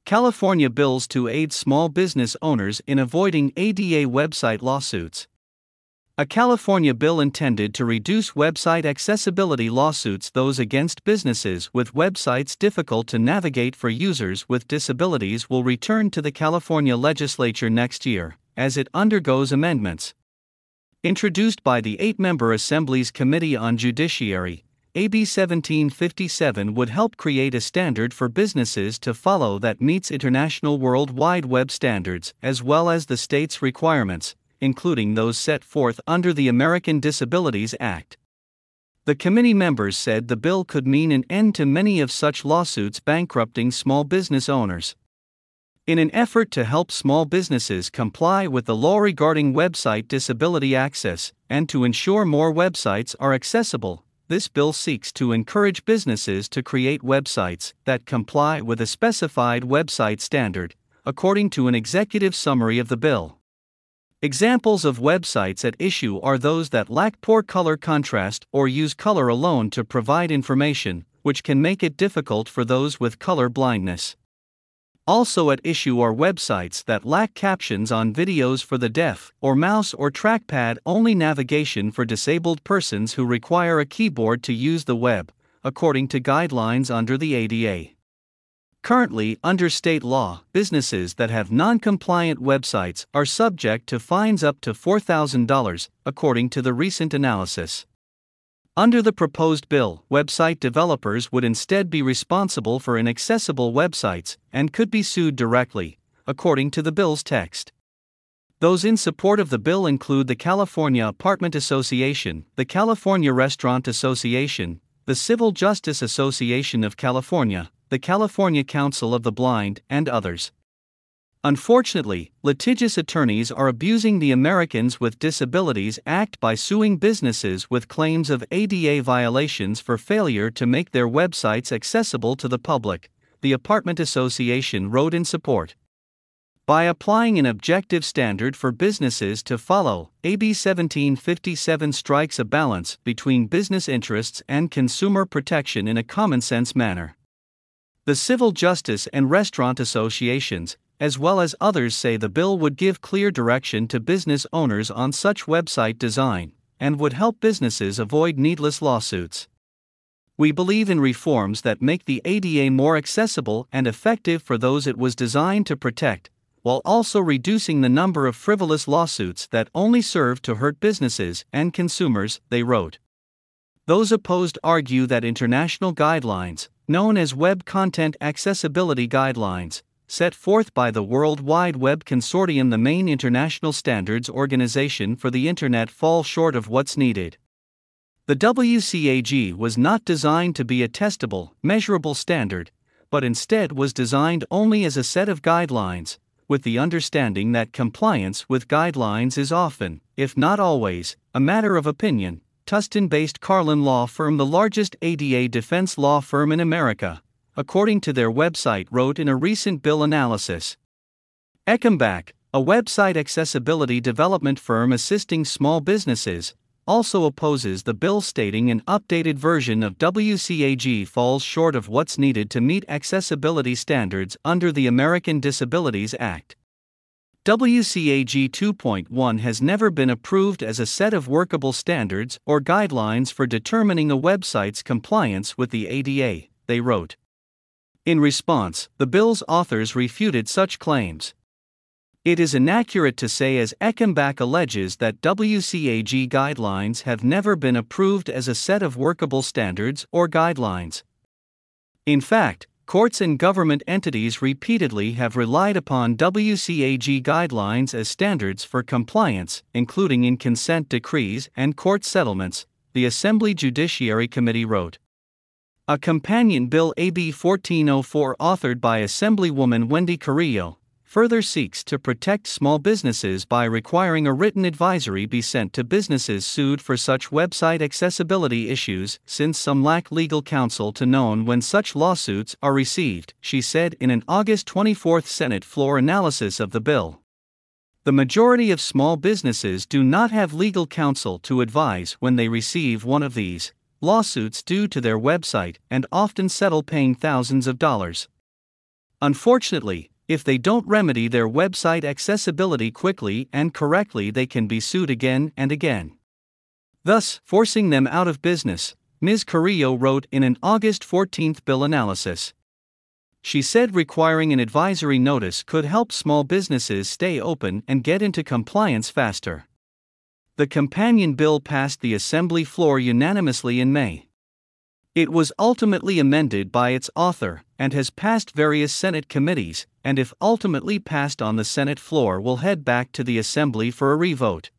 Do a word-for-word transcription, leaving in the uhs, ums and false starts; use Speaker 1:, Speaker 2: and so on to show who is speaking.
Speaker 1: California bills to aid small business owners in avoiding A D A website lawsuits. A California bill intended to reduce website accessibility lawsuits, those against businesses with websites difficult to navigate for users with disabilities, will return to the California legislature next year, as it undergoes amendments. Introduced by the eight-member Assembly's Committee on Judiciary, A B seventeen fifty-seven would help create a standard for businesses to follow that meets international World Wide Web standards as well as the state's requirements, including those set forth under the American Disabilities Act. The committee members said the bill could mean an end to many of such lawsuits bankrupting small business owners. In an effort to help small businesses comply with the law regarding website disability access, and to ensure more websites are accessible, this bill seeks to encourage businesses to create websites that comply with a specified website standard, according to an executive summary of the bill. Examples of websites at issue are those that lack poor color contrast or use color alone to provide information, which can make it difficult for those with color blindness. Also at issue are websites that lack captions on videos for the deaf, or mouse or trackpad only navigation for disabled persons who require a keyboard to use the web, according to guidelines under the A D A. Currently, under state law, businesses that have non-compliant websites are subject to fines up to four thousand dollars, according to the recent analysis. Under the proposed bill, website developers would instead be responsible for inaccessible websites and could be sued directly, according to the bill's text. Those in support of the bill include the California Apartment Association, the California Restaurant Association, the Civil Justice Association of California, the California Council of the Blind, and others. Unfortunately, litigious attorneys are abusing the Americans with Disabilities Act by suing businesses with claims of A D A violations for failure to make their websites accessible to the public, the Apartment Association wrote in support. By applying an objective standard for businesses to follow, A B seventeen fifty-seven strikes a balance between business interests and consumer protection in a common-sense manner. The Civil Justice and Restaurant Associations, as well as others, say the bill would give clear direction to business owners on such website design, and would help businesses avoid needless lawsuits. We believe in reforms that make the A D A more accessible and effective for those it was designed to protect, while also reducing the number of frivolous lawsuits that only serve to hurt businesses and consumers, they wrote. Those opposed argue that international guidelines, known as Web Content Accessibility Guidelines, set forth by the World Wide Web Consortium, the main international standards organization for the Internet, fall short of what's needed. The W C A G was not designed to be a testable, measurable standard, but instead was designed only as a set of guidelines, with the understanding that compliance with guidelines is often, if not always, a matter of opinion. Tustin-based Carlin law firm, the largest A D A defense law firm in America, according to their website, wrote in a recent bill analysis. Eckenbach, a website accessibility development firm assisting small businesses, also opposes the bill, stating an updated version of W C A G falls short of what's needed to meet accessibility standards under the American Disabilities Act. W C A G two point one has never been approved as a set of workable standards or guidelines for determining a website's compliance with the A D A, they wrote. In response, the bill's authors refuted such claims. It is inaccurate to say, as Eckenbach alleges, that W C A G guidelines have never been approved as a set of workable standards or guidelines. In fact, courts and government entities repeatedly have relied upon W C A G guidelines as standards for compliance, including in consent decrees and court settlements, the Assembly Judiciary Committee wrote. A companion bill, A B fourteen oh four, authored by Assemblywoman Wendy Carrillo, further seeks to protect small businesses by requiring a written advisory be sent to businesses sued for such website accessibility issues, since some lack legal counsel to know when such lawsuits are received, she said in an August twenty-fourth Senate floor analysis of the bill. The majority of small businesses do not have legal counsel to advise when they receive one of these lawsuits due to their website, and often settle paying thousands of dollars. Unfortunately, if they don't remedy their website accessibility quickly and correctly, they can be sued again and again, thus forcing them out of business, Miz Carrillo wrote in an August fourteenth bill analysis. She said requiring an advisory notice could help small businesses stay open and get into compliance faster. The companion bill passed the Assembly floor unanimously in May. It was ultimately amended by its author and has passed various Senate committees, and if ultimately passed on the Senate floor will head back to the Assembly for a revote.